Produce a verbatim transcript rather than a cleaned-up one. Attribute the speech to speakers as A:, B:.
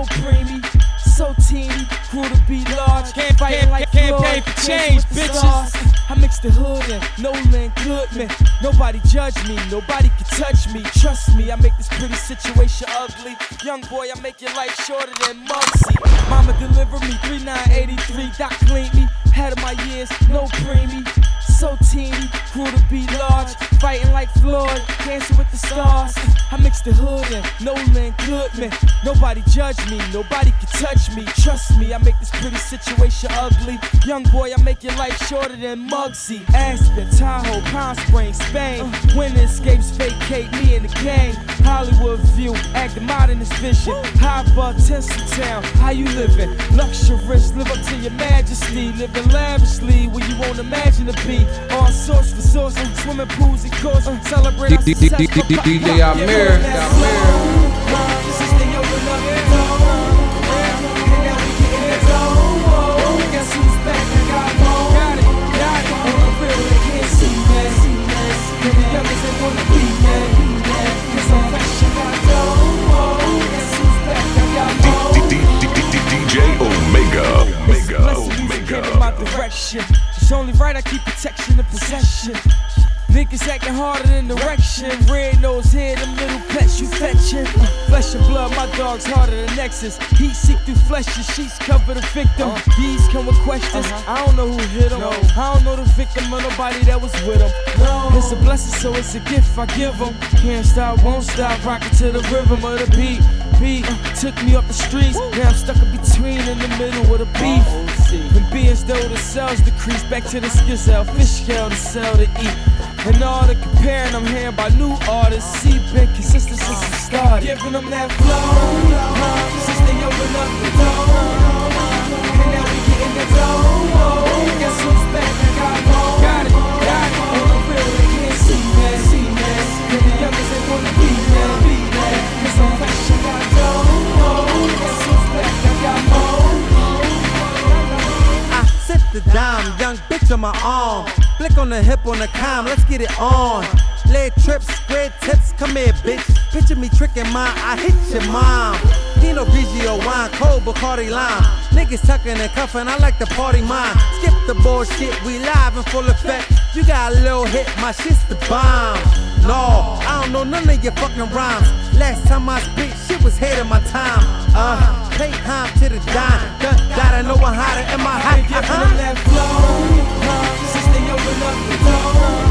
A: preemie, so teeny, grew to be large.
B: Can't,
A: fighting like
B: campaign for change, bitches.
A: I mix the hood in, Nolan Goodman. Nobody judge me, nobody can touch me. Trust me, I make this pretty situation ugly. Young boy, I make your life shorter than Muggsy. Mama deliver me, three nine eighty-three, Doc cleaned me. Head of my years, no preemie, so teeny, grew to be large. Fighting like Floyd, dancing with the stars. I mix the hood in, Nolan Goodman. Nobody judge me, nobody can touch me. Trust me, I make this pretty situation ugly. Young boy, I make your life shorter than Muggsy. Aspen, Tahoe, Palm Springs, Spain. When escapes vacate me in the game. Hollywood view, acting modern is vision. High above Tinseltown, how you living? Luxurious, live up to your majesty. Living lavishly where you won't imagine to be. All source for source, swimming pools and course. Celebrate our success.
B: D J Amir.
A: Since they open up the door, and now we getting it on. Guess who's back? I got more. Got it, got it. On the real, they can't see me. And the youngest they wanna be me. Cause I'm fresh, I got dough. Guess who's back? I got more.
C: D J Omega. Omega.
A: Omega. In my direction. It's only right I keep protection and possession. Niggas acting harder than direction. Red nose head, them little pets you fetchin'. Uh, flesh and blood, my dog's harder than Nexus. Heat seep through flesh, the sheets cover the victim. Uh, These come with questions. Uh-huh. I don't know who hit them. No. I don't know the victim or nobody that was with them. No. It's a blessing, so it's a gift I give them. Can't stop, won't stop, rockin' to the rhythm of the beat. Beat uh, took me up the streets. Woo. Now I'm stuck in between, in the middle with a beef. Uh-oh. And being still the cells decrease back to the schizo. Fish scale, the cell to eat. And all the comparing, I'm hearing by new artists. See, been consistent since it started. Giving them that flow, since they open up the door. And now we getting the dough. Guess who's back? I got more. Got it, got it. On the real, they can't see me. See me. And the youngest, they wanna be me. Cause I'm fresh, I got dough. Guess who's back? I got more.
D: I sip the dime, young bitch on my arm. Flick on the hip on the com, let's get it on. Leg trips, square tips, come here, bitch. Picture me tricking mine, I hit your mom. Pinot Grigio wine, cold Bacardi lime. Niggas tucking and cuffing, I like the party mine. Skip the bullshit, we live in full effect. You got a little hit, my shit's the bomb. No, I don't know none of your fucking rhymes. Last time I speak, shit was ahead of my time. Uh, take time to the dime. Done, gotta know how to in my high.
A: Giving them that flow, since they open up the door.